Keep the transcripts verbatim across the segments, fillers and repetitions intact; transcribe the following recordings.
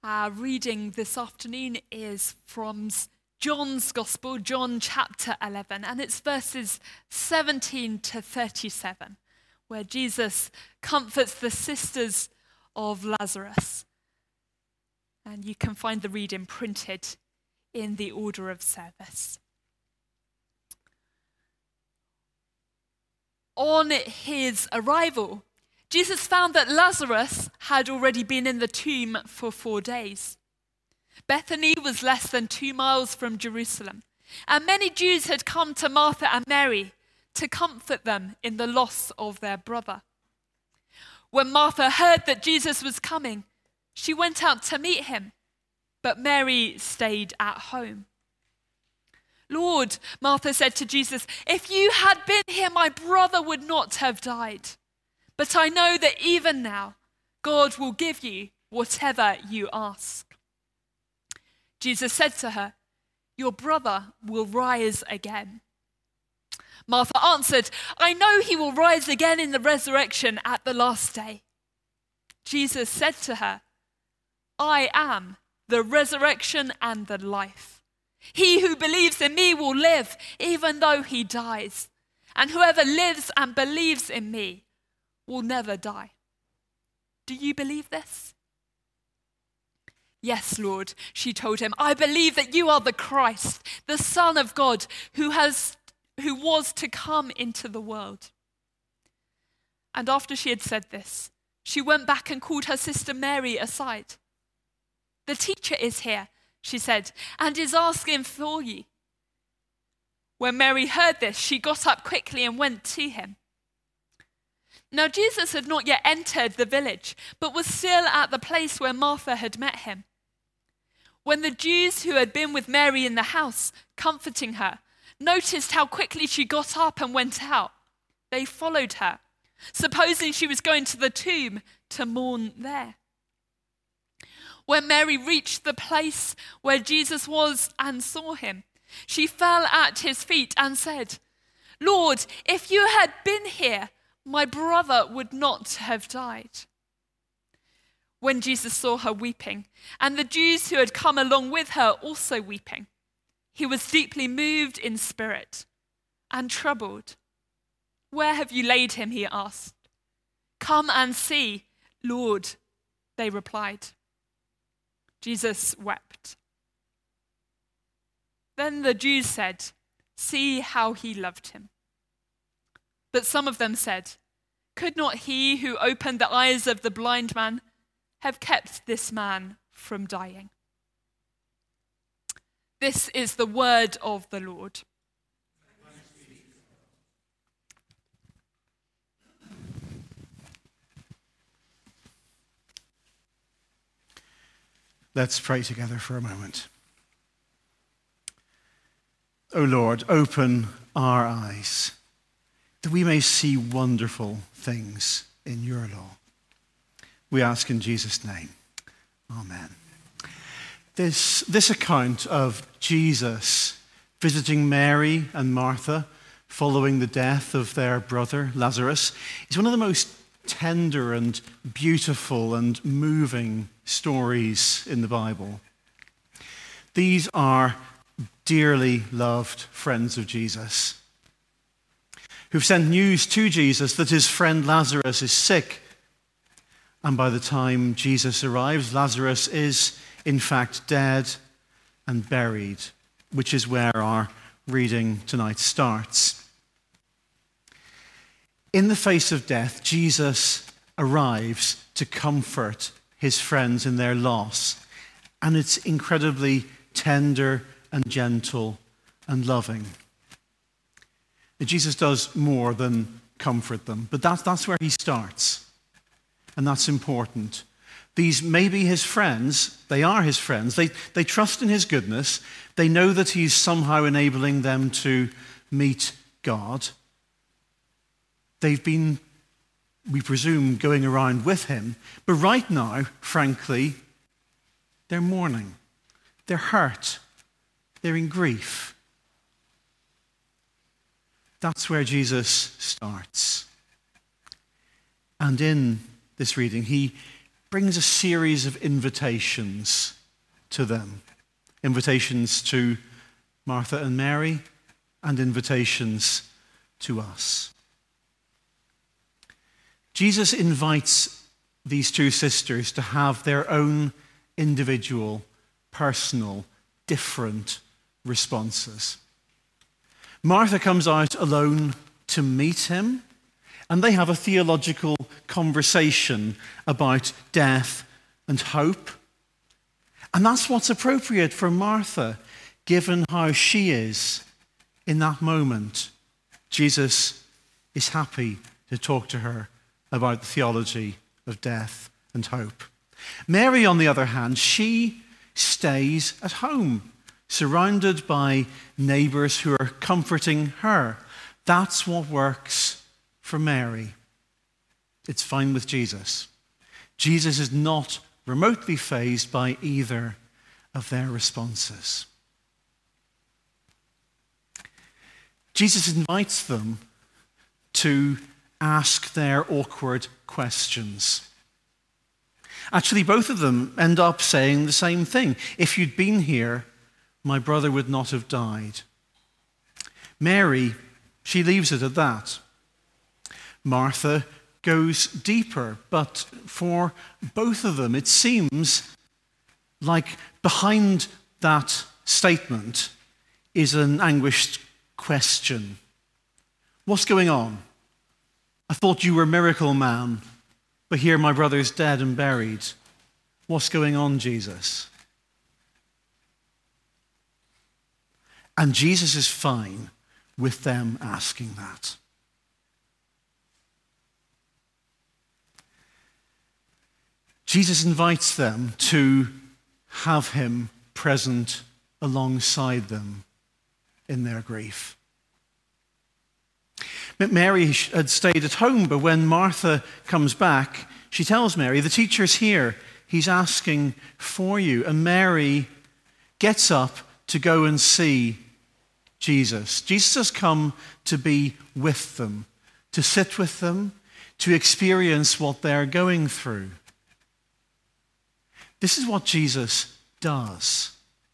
Our reading this afternoon is from John's Gospel, John chapter eleven, and it's verses seventeen to thirty-seven, where Jesus comforts the sisters of Lazarus. And you can find the reading printed in the order of service. On his arrival, Jesus found that Lazarus had already been in the tomb for four days. Bethany was less than two miles from Jerusalem, and many Jews had come to Martha and Mary to comfort them in the loss of their brother. When Martha heard that Jesus was coming, she went out to meet him, but Mary stayed at home. "Lord," Martha said to Jesus, "if you had been here, my brother would not have died. But I know that even now, God will give you whatever you ask." Jesus said to her, "Your brother will rise again." Martha answered, "I know he will rise again in the resurrection at the last day." Jesus said to her, "I am the resurrection and the life. He who believes in me will live even though he dies, and whoever lives and believes in me will never die. Do you believe this?" "Yes, Lord," she told him. "I believe that you are the Christ, the Son of God, who has, who was to come into the world." And after she had said this, she went back and called her sister Mary aside. "The teacher is here," she said, "and is asking for you." When Mary heard this, she got up quickly and went to him. Now Jesus had not yet entered the village, but was still at the place where Martha had met him. When the Jews who had been with Mary in the house, comforting her, noticed how quickly she got up and went out, they followed her, supposing she was going to the tomb to mourn there. When Mary reached the place where Jesus was and saw him, she fell at his feet and said, "Lord, if you had been here, my brother would not have died." When Jesus saw her weeping, and the Jews who had come along with her also weeping, he was deeply moved in spirit and troubled. "Where have you laid him?" he asked. "Come and see, Lord," they replied. Jesus wept. Then the Jews said, "See how he loved him." But some of them said, "Could not he who opened the eyes of the blind man have kept this man from dying?" This is the word of the Lord. Let's pray together for a moment. O Lord, open our eyes, that we may see wonderful things in your law. We ask in Jesus' name. Amen. This, this account of Jesus visiting Mary and Martha following the death of their brother Lazarus is one of the most tender and beautiful and moving stories in the Bible. These are dearly loved friends of Jesus who've sent news to Jesus that his friend Lazarus is sick. And by the time Jesus arrives, Lazarus is in fact dead and buried, which is where our reading tonight starts. In the face of death, Jesus arrives to comfort his friends in their loss. And it's incredibly tender and gentle and loving. Jesus does more than comfort them, but that's, that's where he starts. And that's important. These may be his friends. They are his friends. They, they trust in his goodness. They know that he's somehow enabling them to meet God. They've been, we presume, going around with him. But right now, frankly, they're mourning. They're hurt. They're in grief. That's where Jesus starts. And in this reading, he brings a series of invitations to them. Invitations to Martha and Mary, and invitations to us. Jesus invites these two sisters to have their own individual, personal, different responses. Martha comes out alone to meet him, and they have a theological conversation about death and hope. And that's what's appropriate for Martha, given how she is in that moment. Jesus is happy to talk to her about the theology of death and hope. Mary, on the other hand, she stays at home, surrounded by neighbors who are comforting her. That's what works for Mary. It's fine with Jesus. Jesus is not remotely fazed by either of their responses. Jesus invites them to ask their awkward questions. Actually, both of them end up saying the same thing. If you'd been here, my brother would not have died. Mary, she leaves it at that. Martha goes deeper, but for both of them, it seems like behind that statement is an anguished question. What's going on? I thought you were a miracle man, but here my brother's dead and buried. What's going on, Jesus? And Jesus is fine with them asking that. Jesus invites them to have him present alongside them in their grief. Mary had stayed at home, but when Martha comes back, she tells Mary, the teacher's here. He's asking for you. And Mary gets up to go and see Jesus. Jesus has come to be with them, to sit with them, to experience what they're going through. This is what Jesus does.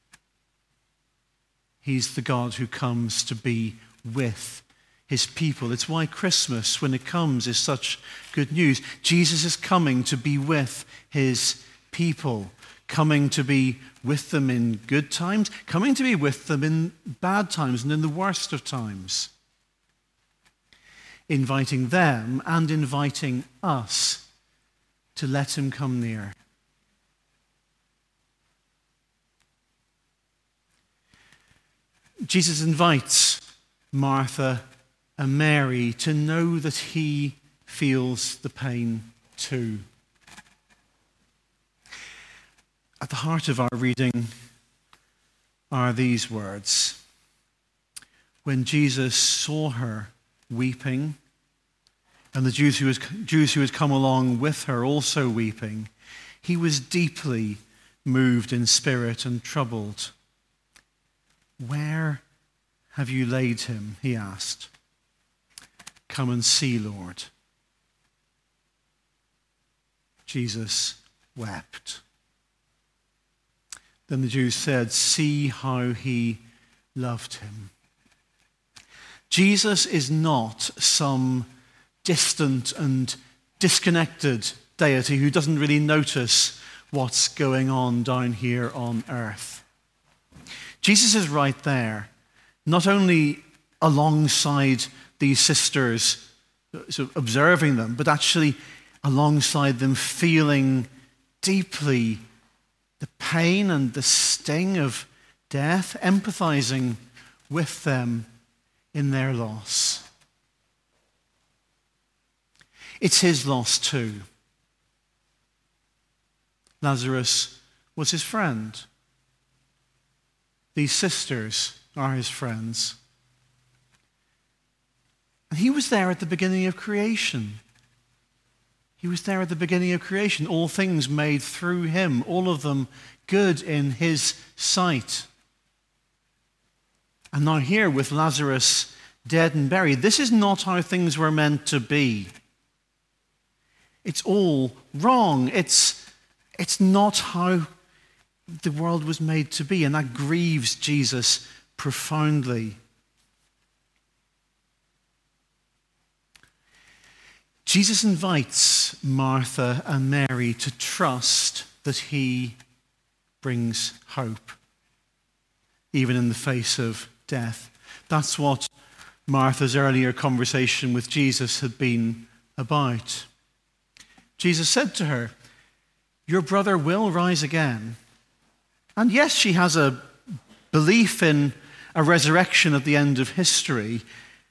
He's the God who comes to be with his people. It's why Christmas, when it comes, is such good news. Jesus is coming to be with his people, coming to be with them in good times, coming to be with them in bad times and in the worst of times. Inviting them and inviting us to let him come near. Jesus invites Martha and Mary to know that he feels the pain too. At the heart of our reading are these words. When Jesus saw her weeping, and the Jews who, was, Jews who had come along with her also weeping, he was deeply moved in spirit and troubled. Where have you laid him? He asked. Come and see, Lord. Jesus wept. Then the Jews said, see how he loved him. Jesus is not some distant and disconnected deity who doesn't really notice what's going on down here on earth. Jesus is right there, not only alongside these sisters, sort of observing them, but actually alongside them, feeling deeply the pain and the sting of death, empathizing with them in their loss. It's his loss too. Lazarus was his friend. These sisters are his friends. And he was there at the beginning of creation. He was there at the beginning of creation. All things made through him, all of them good in his sight. And now here with Lazarus dead and buried, this is not how things were meant to be. It's all wrong. It's It's not how the world was made to be, and that grieves Jesus profoundly. Jesus invites Martha and Mary to trust that he brings hope, even in the face of death. That's what Martha's earlier conversation with Jesus had been about. Jesus said to her, "Your brother will rise again." And yes, she has a belief in a resurrection at the end of history.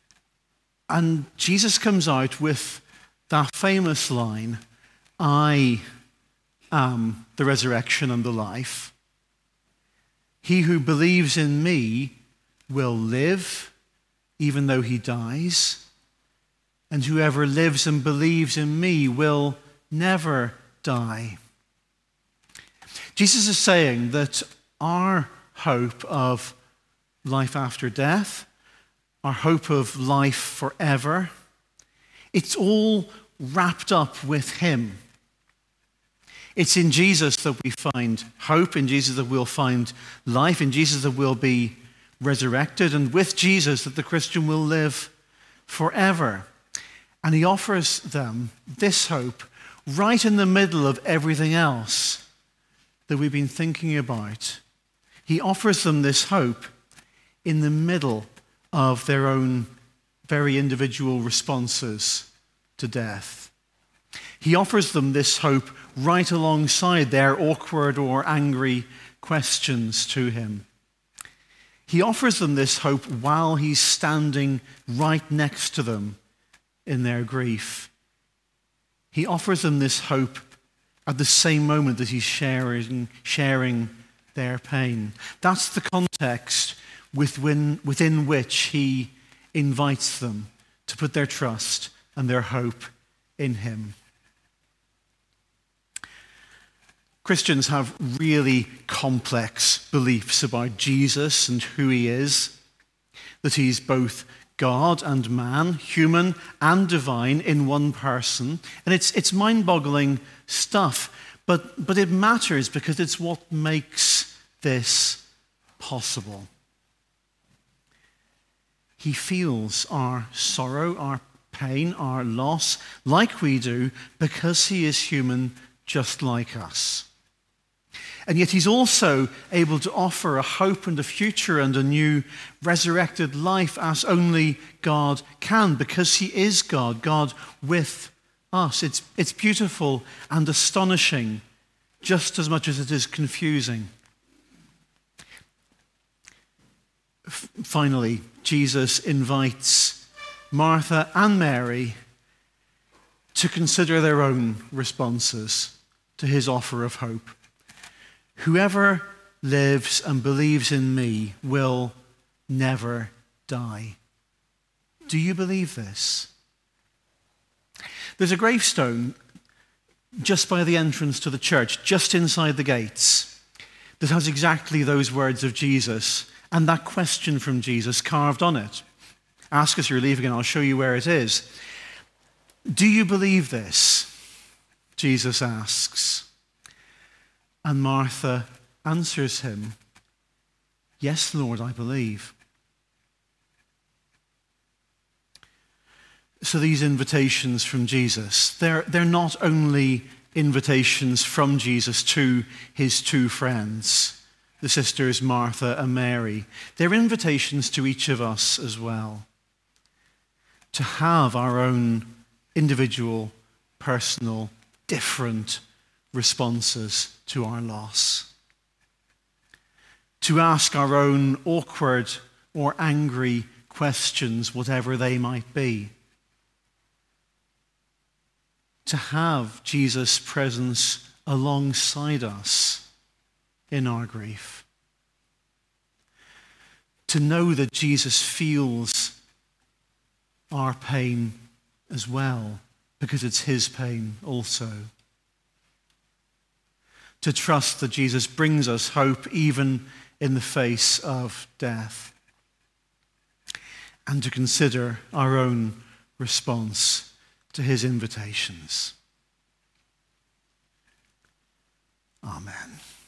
And Jesus comes out with that famous line, "I am the resurrection and the life. He who believes in me will live even though he dies. And whoever lives and believes in me will never die." Jesus is saying that our hope of life after death, our hope of life forever, it's all wrapped up with him. It's in Jesus that we find hope, in Jesus that we'll find life, in Jesus that we'll be resurrected, and with Jesus that the Christian will live forever. And he offers them this hope right in the middle of everything else that we've been thinking about. He offers them this hope in the middle of their own very individual responses to death. He offers them this hope right alongside their awkward or angry questions to him. He offers them this hope while he's standing right next to them in their grief. He offers them this hope at the same moment that he's sharing, sharing their pain. That's the context within, within which he invites them to put their trust and their hope in him. Christians have really complex beliefs about Jesus and who he is, that he's both God and man, human and divine in one person. And it's, it's mind-boggling stuff, but, but it matters because it's what makes this possible. He feels our sorrow, our pain, our loss, like we do, because he is human just like us. And yet he's also able to offer a hope and a future and a new resurrected life as only God can, because he is God, God with us. It's, it's beautiful and astonishing, just as much as it is confusing. F- finally, Jesus invites Martha and Mary to consider their own responses to his offer of hope. Whoever lives and believes in me will never die. Do you believe this? There's a gravestone just by the entrance to the church, just inside the gates, that has exactly those words of Jesus and that question from Jesus carved on it. Ask as you're leaving and I'll show you where it is. Do you believe this? Jesus asks. And Martha answers him, "Yes, Lord, I believe." So these invitations from Jesus, they're, they're not only invitations from Jesus to his two friends, the sisters Martha and Mary. They're invitations to each of us as well, to have our own individual, personal, different responses to our loss. To ask our own awkward or angry questions, whatever they might be. To have Jesus' presence alongside us in our grief. To know that Jesus feels our pain as well, because it's his pain also. To trust that Jesus brings us hope even in the face of death. And to consider our own response to his invitations. Amen.